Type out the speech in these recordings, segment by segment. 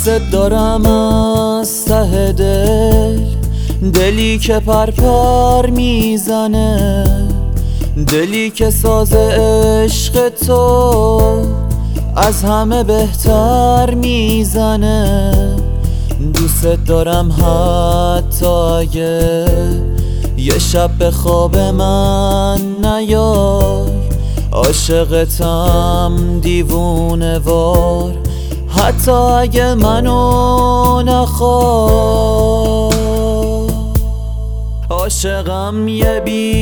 دوست دارم از ته دل، دلی که پرپر میزنه، دلی که ساز عشق تو از همه بهتر میزنه. دوست دارم حتی اگه یه شب به خواب من نیای، عاشقتم دیوونه وار، حتی اگه منو نخوای. عاشقم یه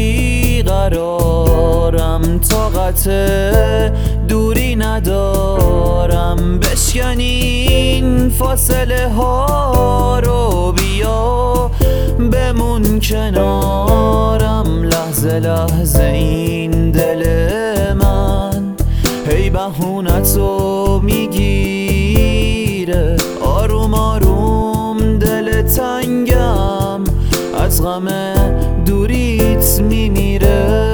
بیقرارم، طاقت دوری ندارم، بشکنی این فاصله ها رو، بیا بمون کنارم. لحظه لحظه این دل من هی بهونتو میگیره، آروم آروم دل تنگم از غم دوریت میمیره.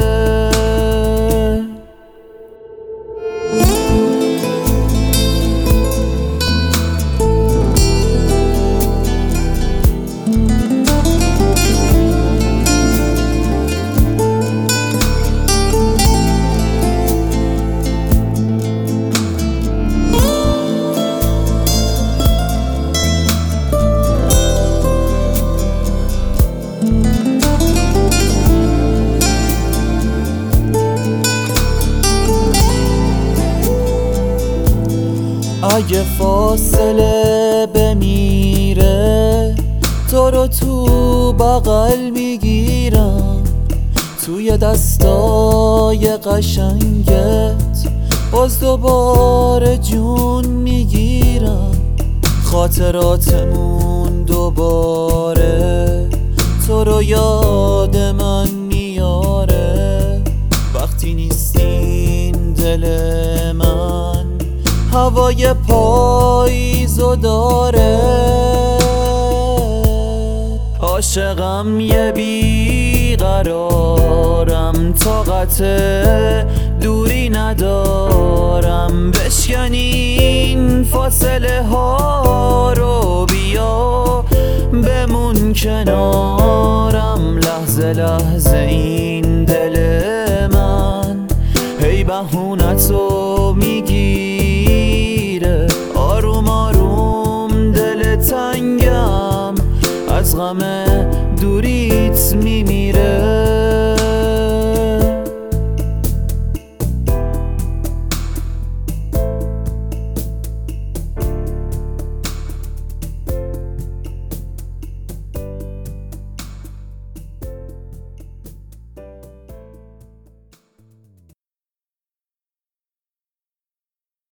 اگه فاصله بمیره، تو رو تو بغل میگیرم، توی دستای قشنگت باز دوباره جون میگیرم. خاطراتمون دوباره تو رو یاد من میاره، وقتی نیستین دل من هوای پاییزو داره. عاشقم یه بیقرارم، طاقت دوری ندارم، بشکنی این فاصله ها رو، بیا بمون کنارم. لحظه لحظه این دل من هی بهونتو میگیره، آروم آروم دل تنگم از غم دوریت میمیره.